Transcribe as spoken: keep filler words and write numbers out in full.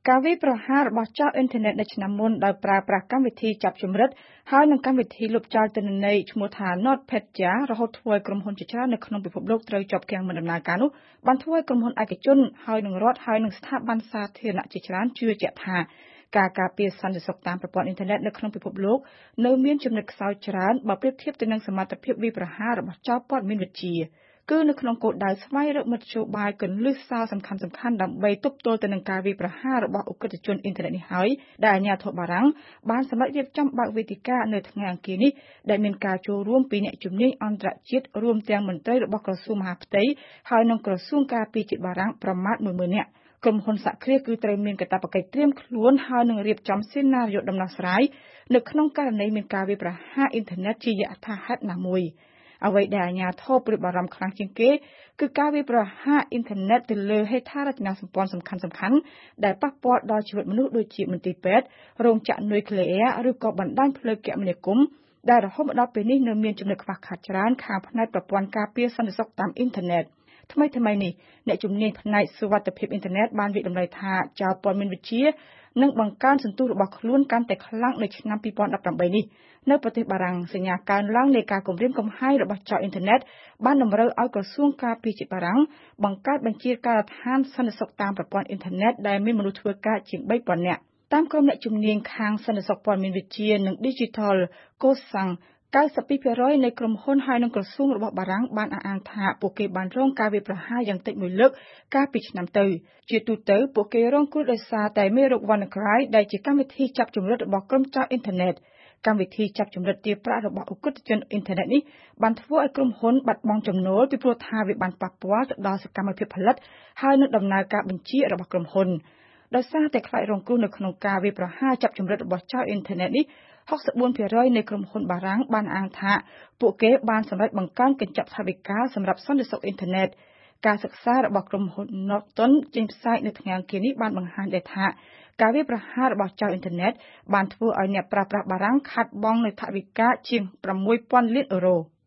ការវាយប្រហាររបស់ចៅអ៊ីនធឺណិតនៅឆ្នាំមុនដោយប្រើប្រាស់កម្មវិធីចាប់ចម្រិតហើយនឹងកម្មវិធីលុបចោលទិន្នន័យឈ្មោះថា NotPetya រហូតធ្វើឲ្យក្រុមហ៊ុនជាច្រើននៅក្នុងពិភពលោកត្រូវជាប់គាំងមិនដំណើរការនោះបានធ្វើឲ្យក្រុមហ៊ុនឯកជនហើយនឹងរដ្ឋហើយនឹងស្ថាប័នសាធារណៈជាច្រើនជឿជាក់ថាការការពារសន្តិសុខតាមប្រព័ន្ធអ៊ីនធឺណិតនៅក្នុងពិភពលោកនៅមានចំណុចខ្សោយច្រើនបើប្រៀបធៀបទៅនឹងសមត្ថភាពវាយប្រហាររបស់ចៅព័ត៌មានវិទ្យាគឺនៅក្នុងគោលដៅស្វែងរកមធ្យោបាយគន្លឹះសារសំខាន់ៗដើម្បីទប់ទល់ទៅនឹងការវាយប្រហាររបស់ឧក្រិដ្ឋជនអ៊ីនធឺណិតនេះហើយដែលអាជ្ញាធរបារាំងបានសម្រេចរៀបចំបើកវេទិកានៅថ្ងៃអង្គារនេះដែលមានការចូលរួមពីអ្នកជំនាញអន្តរជាតិរួមទាំងមន្ត្រីរបស់ក្រសួងមហាផ្ទៃហើយនិងក្រសួងការពារជាតិបារាំងប្រមាណមួយម៉ឺននាក់ក្រុមហ៊ុនសហគ្រាសគឺត្រូវមានកាតព្វកិច្ចត្រៀមខ្លួនហើយនឹងរៀបចំសេណារីយ៉ូដំណោះស្រាយនៅក្នុងករណីមានការវាយប្រហារអ៊ីនធឺណិតជាយថាហេតុណាមួយអ្វីដែលអាជ្ញាធរព្រួយបារម្ភខ្លាំងជាងគេគឺការវាយប្រហារអ៊ីនធឺណិតទៅលើហេដ្ឋារចនាសម្ព័ន្ធសំខាន់ៗដែលប៉ះពាល់ដល់ជីវិតមនុស្សដូចជាមន្ទីរពេទ្យរោងចក្រនុយក្លេអ៊ែរឬក៏បណ្ដាញផ្លូវគមនាគមន៍ដែលរហូតមកដល់ពេលនេះនៅមានចំណុចខ្វះខាតច្រើនខាងផ្នែកប្រព័ន្ធការពារសន្តិសុខតាមអ៊ីនធឺណិតថ្មីថ្មីនេះអ្នកជំនាញផ្នែកសុវត្ថិភាពអ៊ីនធឺណិតបានវិតម្លៃថាចៅព័ត៌មានវិទ្យានឹងបង្កើនសន្ទុះរបស់ខ្លួនកាន់តែខ្លាំងនៅឆ្នាំពីរពាន់ដប់ប្រាំបីនេះនៅប្រទេសបារាំងសញ្ញាកើនឡើងនៃការគំរាមកំហែងរបស់ចៅអ៊ីនធឺណិតបានតម្រូវឲ្យក្រសួងការពារជាតិបារាំងបង្កើតបញ្ជាការដ្ឋានសន្តិសុខតាមប្រព័ន្ធអ៊ីនធឺណិតដែលមានមនុស្សធ្វើការជាងបីពាន់នាក់តាមក្រុមអ្នកជំនាញខាងសន្តិសុខព័ត៌មានវិទ្យានិង Digital Cosangកៅសិបពីរភាគរយនៃក្រុមហ៊ុនហើយនឹងក្រសួងរបស់បារាំងបានអះអាងថាពួកគេបានរងការវាយប្រហារយ៉ាងតិចមួយលើកកាលពីឆ្នាំទៅជាទូទៅពួកគេរងគ្រោះដោយសារតែមេរោគ WannaCry ដែលជាកម្មវិធីចាប់ចម្រិតរបស់ក្រុមចៅអ៊ីនធឺណិតកម្មវិធីចាប់ចម្រិតទារប្រាក់របស់ឧក្រិដ្ឋជនអ៊ីនធឺណិតនេះបានធ្វើឲ្យក្រុមហ៊ុនបាត់បង់ចំណូលពីព្រោះថាវាបានប៉ះពាល់ទៅដល់សកម្មភាពផលិតហើយនឹងដំណើរការបញ្ជារបស់ក្រុមហ៊ុនដោយសារតែខ្លាចរងគ្រោះនៅក្នុងការវាយប្រហារចាប់ចម្រិតរបស់ចៅអ៊ីនធឺណិតនេះហុកសិបបួនភាគរយនៃក្រុមហ៊ុនបារាំងបានអាងថាពួកគេបានសម្រេចបង្កើនកញ្ចប់ថវិកាសម្រាប់សន្តិសុខអ៊ីនធឺណិតការសិក្សារបស់ក្រុមហ៊ុន Norton ចេញផ្សាយនៅថ្ងៃអង្គារនេះបានបង្ហាញដែរថាការវាយប្រហាររបស់ចៅអ៊ីនធឺណិតបានធ្វើឲ្យអ្នកប្រើប្រាស់បារាំងខាតបង់នូវថវិកាជាងប្រាំមួយពាន់លានអឺរ៉ូ